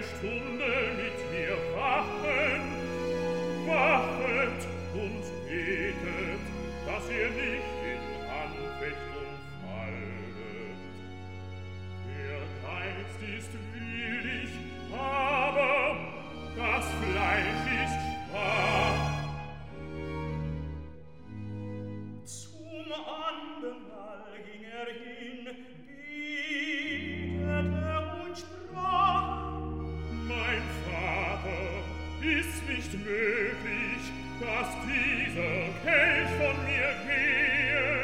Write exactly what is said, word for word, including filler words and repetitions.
Stunde mit mir wachen, wachet und betet, dass ihr nicht in Anfechtung fallet. Der Geist ist willig, aber das Fleisch ist schwach. Zum Abendmahl ging er hin, betete und sprach: Mein Vater, ist nicht möglich, dass dieser Kelch von mir gehe.